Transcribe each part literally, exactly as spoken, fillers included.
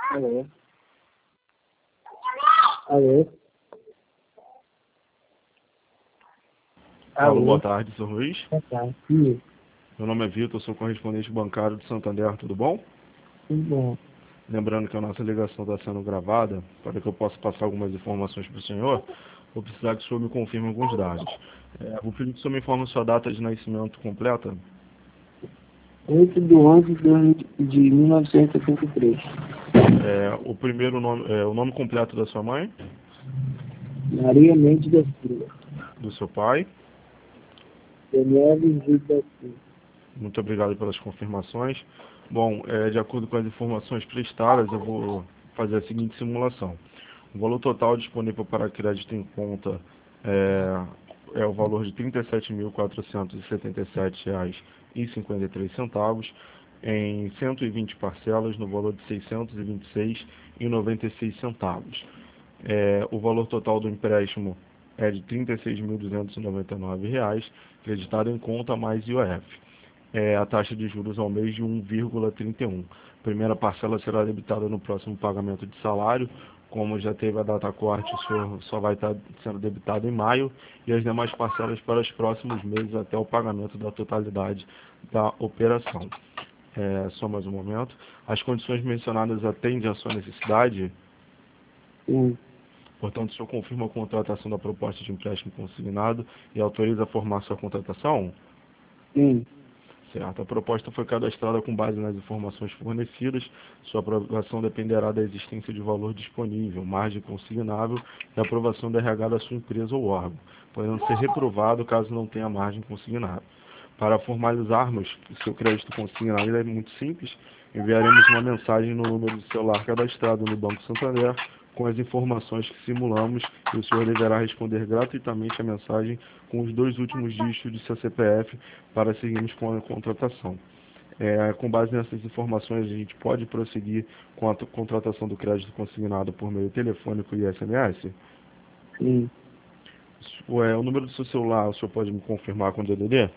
Alô? Alô? Alô, Alô? boa tarde, senhor Luiz. Boa tarde. Sim, Meu nome é Vitor, sou correspondente bancário de Santander, tudo bom? tudo bom. Lembrando que a nossa ligação está sendo gravada, para que eu possa passar algumas informações para o senhor, vou precisar que o senhor me confirme alguns dados. É, vou pedir que o senhor me informe sua data de nascimento completa. oito de onze de mil novecentos e setenta e três. É, o primeiro nome, é, o nome completo da sua mãe, Maria Mendes da Silva. do seu pai. Daniel Virgílio da Silva. Muito obrigado pelas confirmações. Bom, é, de acordo com as informações prestadas, eu vou fazer a seguinte simulação. O valor total disponível para crédito em conta é, é o valor de trinta e sete mil quatrocentos e setenta e sete reais e cinquenta e três centavos em cento e vinte parcelas no valor de seiscentos e vinte e seis reais e noventa e seis centavos. É, o valor total do empréstimo é de trinta e seis mil duzentos e noventa e nove reais, creditado em conta mais I O F. É, a taxa de juros ao mês de um vírgula trinta e um. Primeira parcela será debitada no próximo pagamento de salário. Como já teve a data corte, o senhor só vai estar sendo debitado em maio, e as demais parcelas para os próximos meses até o pagamento da totalidade da operação. É, só mais um momento. As condições mencionadas atendem à sua necessidade? Sim, Portanto, o senhor confirma a contratação da proposta de empréstimo consignado e autoriza a formar sua contratação? sim, Certo. A proposta foi cadastrada com base nas informações fornecidas. Sua aprovação dependerá da existência de valor disponível, margem consignável e aprovação da R H da sua empresa ou órgão, podendo ser reprovado caso não tenha margem consignada. Para formalizarmos o seu crédito consignado, é muito simples. Enviaremos uma mensagem no número de celular cadastrado no Banco Santander com as informações que simulamos, e o senhor deverá responder gratuitamente a mensagem com os dois últimos dígitos de seu C P F para seguirmos com a contratação. É, com base nessas informações, a gente pode prosseguir com a contratação do crédito consignado por meio telefônico e S M S? sim. O, é, o número do seu celular, o senhor pode me confirmar com o D D D?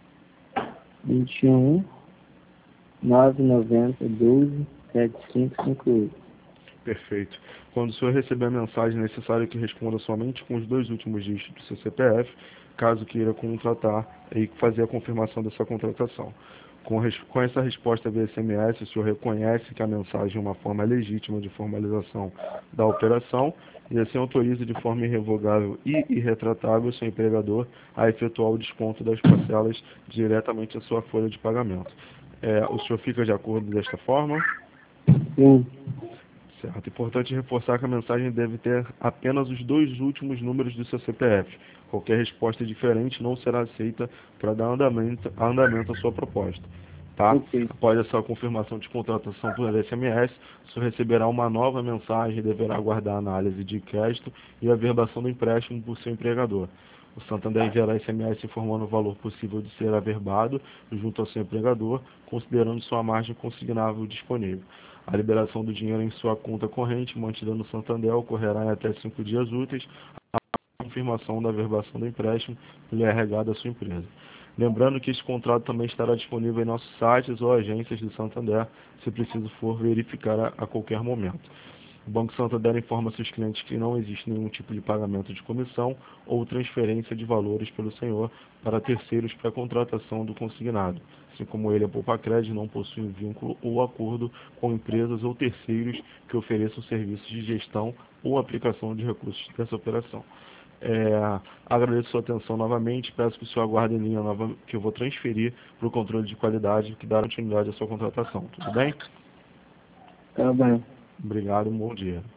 vinte e um, nove noventa, doze, setenta e cinco cinquenta e oito. Perfeito. Quando o senhor receber a mensagem, é necessário que responda somente com os dois últimos dígitos do seu C P F, caso queira contratar e fazer a confirmação dessa contratação. Com, res, com essa resposta via S M S, o senhor reconhece que a mensagem é uma forma legítima de formalização da operação e assim autoriza de forma irrevogável e irretratável o seu empregador a efetuar o desconto das parcelas diretamente à sua folha de pagamento. É, o senhor fica de acordo desta forma? Sim, Certo. Importante reforçar que a mensagem deve ter apenas os dois últimos números do seu C P F. Qualquer resposta diferente não será aceita para dar andamento, andamento à sua proposta. Tá? ok. Após essa confirmação de contratação por S M S, o senhor receberá uma nova mensagem e deverá aguardar a análise de crédito e a verbação do empréstimo por seu empregador. O Santander enviará S M S informando o valor possível de ser averbado junto ao seu empregador, considerando sua margem consignável disponível. A liberação do dinheiro em sua conta corrente, mantida no Santander, ocorrerá em até cinco dias úteis, a confirmação da verbação do empréstimo pelo R H da sua empresa. Lembrando que este contrato também estará disponível em nossos sites ou agências do Santander, se preciso for verificar a, a qualquer momento. O Banco Santander informa seus clientes que não existe nenhum tipo de pagamento de comissão ou transferência de valores pelo senhor para terceiros para a contratação do consignado. Assim como ele, a Poupa-Crédito não possui vínculo ou acordo com empresas ou terceiros que ofereçam serviços de gestão ou aplicação de recursos dessa operação. É, agradeço sua atenção novamente, peço que o senhor aguarde em linha nova, que eu vou transferir para o controle de qualidade que dá continuidade à sua contratação. Tudo bem? Tá bem. Obrigado e um bom dia.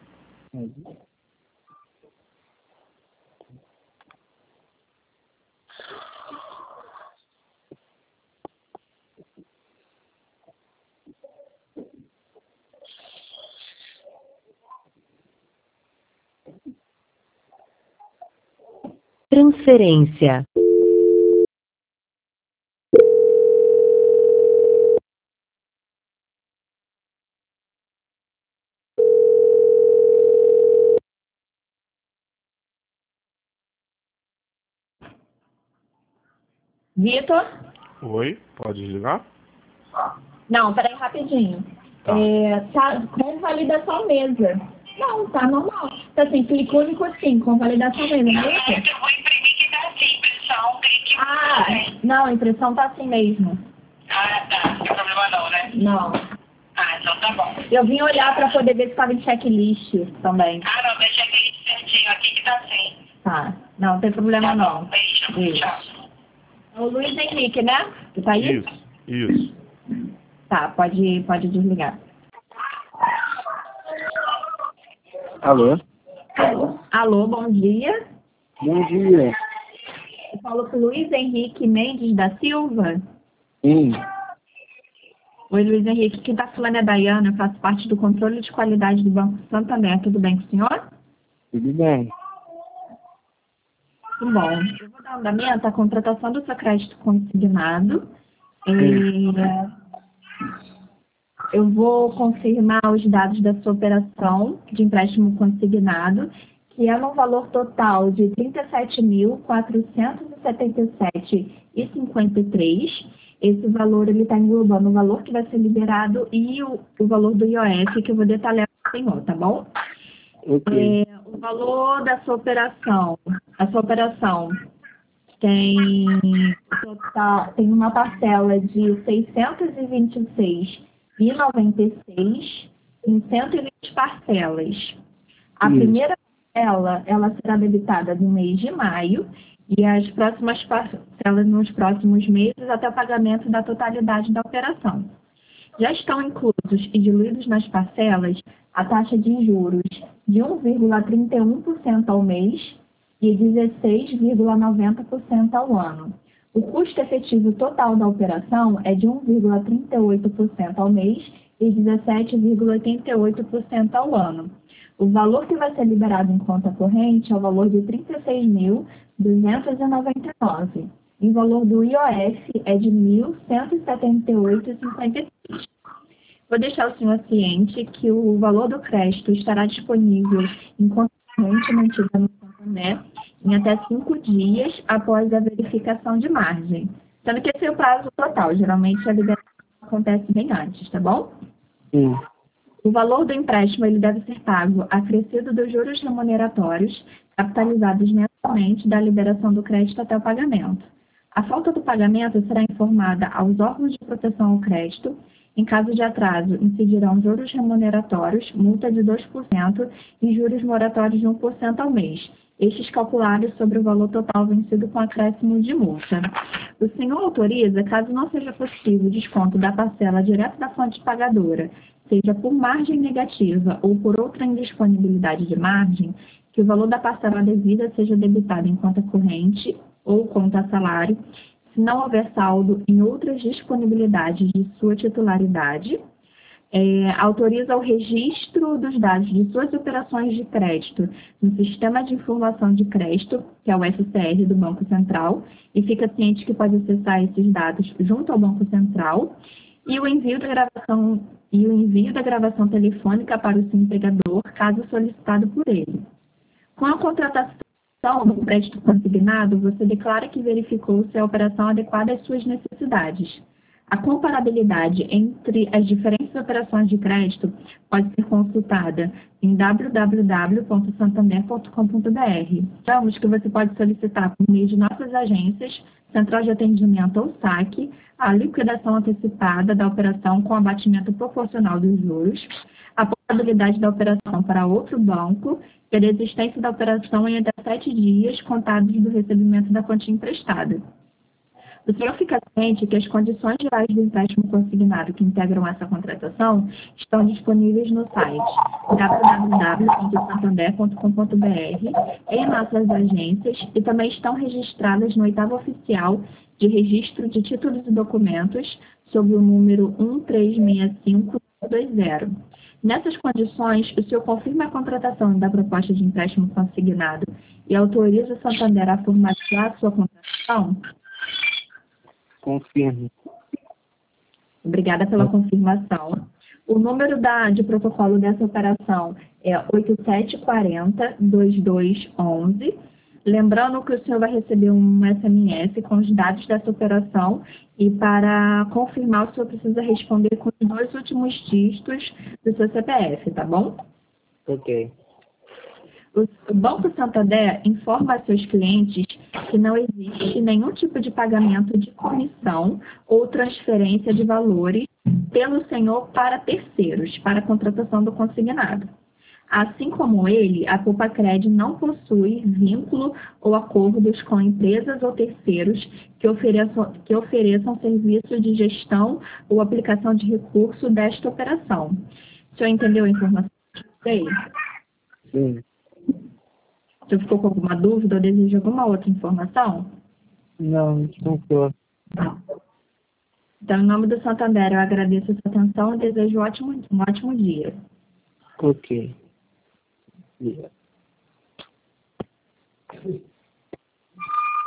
Transferência. Vitor? Oi, pode desligar? Não, peraí rapidinho. É, tá com validação mesa. Não, tá normal. Tá assim, clique único sim, com validação mesa. Não é isso? Eu vou imprimir que tá assim, impressão, clique Ah, não, a impressão tá assim mesmo. Ah, tá. Não tem problema não, né? Não. Ah, então tá bom. Eu vim olhar pra poder ver se tava em checklist também. Ah, não, deixa aquele certinho aqui que tá assim. Tá. Não, não tem problema não. Beijo. Isso. Tchau. É o Luiz Henrique, né? Que tá aí? Isso, isso. Tá, pode, pode desligar. Alô? Alô, bom dia. Bom dia. Eu falo com o Luiz Henrique Mendes da Silva. Sim. Oi, Luiz Henrique. Quem está falando é a Dayana. Eu faço parte do controle de qualidade do Banco Santander. Tudo bem com o senhor? Tudo bem. Tudo bom. Eu vou dar andamento à contratação do seu crédito consignado. É... Eu vou confirmar os dados da sua operação de empréstimo consignado, que é no valor total de trinta e sete mil, quatrocentos e setenta e sete reais e cinquenta e três centavos. Esse valor está englobando o valor que vai ser liberado e o, o valor do I O F, que eu vou detalhar para o senhor, tá bom? Ok. É, o valor da sua operação, a sua operação tem, total, tem uma parcela de seiscentos e vinte e seis reais e noventa e seis centavos em cento e vinte parcelas. A Isso. primeira parcela, ela será debitada no mês de maio e as próximas parcelas nos próximos meses até o pagamento da totalidade da operação. Já estão inclusos e diluídos nas parcelas a taxa de juros de um vírgula trinta e um por cento ao mês e dezesseis vírgula noventa por cento ao ano. O custo efetivo total da operação é de um vírgula trinta e oito por cento ao mês e dezessete vírgula oitenta e oito por cento ao ano. O valor que vai ser liberado em conta corrente é o valor de trinta e seis mil, duzentos e noventa e nove reais. E o valor do I O F é de mil cento e setenta e oito reais e cinquenta e três centavos. Vou deixar o senhor ciente que o valor do crédito estará disponível em conta corrente mantida no Santander em até cinco dias após a verificação de margem. Sendo que esse é o prazo total. Geralmente a liberação acontece bem antes, tá bom? Sim. O valor do empréstimo ele deve ser pago acrescido dos juros remuneratórios capitalizados mensalmente da liberação do crédito até o pagamento. A falta do pagamento será informada aos órgãos de proteção ao crédito. Em caso de atraso, incidirão juros remuneratórios, multa de dois por cento e juros moratórios de um por cento ao mês, estes calculados sobre o valor total vencido com acréscimo de multa. O senhor autoriza, caso não seja possível o desconto da parcela direto da fonte pagadora, seja por margem negativa ou por outra indisponibilidade de margem, que o valor da parcela devida seja debitado em conta corrente ou conta salário, se não houver saldo em outras disponibilidades de sua titularidade. É, autoriza o registro dos dados de suas operações de crédito no Sistema de Informação de Crédito, que é o S C R do Banco Central, e fica ciente que pode acessar esses dados junto ao Banco Central, e o envio da gravação, e o envio da gravação telefônica para o seu empregador, caso solicitado por ele. Com a contratação do crédito consignado, você declara que verificou se a operação adequada às suas necessidades. A comparabilidade entre as diferentes operações de crédito pode ser consultada em w w w ponto santander ponto com ponto b r. Lembramos que você pode solicitar por meio de nossas agências, Central de Atendimento ou saque, a liquidação antecipada da operação com abatimento proporcional dos juros, a possibilidade da operação para outro banco e a desistência da operação em até sete dias contados do recebimento da quantia emprestada. O senhor fica ciente que as condições gerais do empréstimo consignado que integram essa contratação estão disponíveis no site w w w ponto santander ponto com ponto b r, em nossas agências, e também estão registradas no oitavo oficial de registro de títulos e documentos sob o número um três seis cinco dois zero. Nessas condições, o senhor confirma a contratação da proposta de empréstimo consignado e autoriza o Santander a formalizar a sua contratação? Confirmo. Obrigada pela confirmação. O número da, de protocolo dessa operação é oito sete quatro zero, dois dois um um. Lembrando que o senhor vai receber um S M S com os dados dessa operação e para confirmar o senhor precisa responder com os dois últimos dígitos do seu C P F, tá bom? Ok. O Banco Santander informa a seus clientes que não existe nenhum tipo de pagamento de comissão ou transferência de valores pelo senhor para terceiros, para a contratação do consignado. Assim como ele, a Poupa-Cred não possui vínculo ou acordos com empresas ou terceiros que ofereçam, que ofereçam serviço de gestão ou aplicação de recurso desta operação. O senhor entendeu a informação que eu dei? Sim. O senhor ficou com alguma dúvida ou deseja alguma outra informação? Não, tranquilo. Então, em nome do Santander, eu agradeço a sua atenção e desejo um ótimo, um ótimo dia. Ok. Yeah.